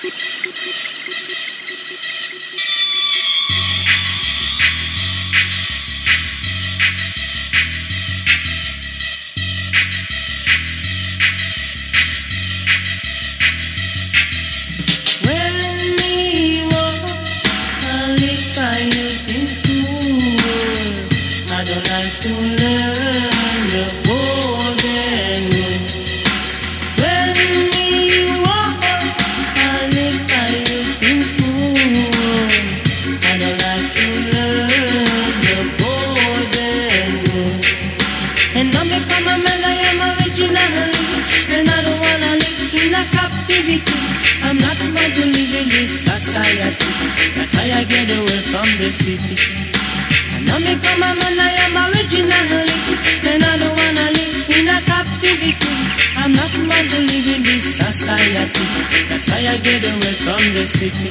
I'm not going to live in this society. That's why I get away from the city. And now me come a man, I am originally, and I don't wanna live in a captivity. I'm not going to live in this society. That's why I get away from the city.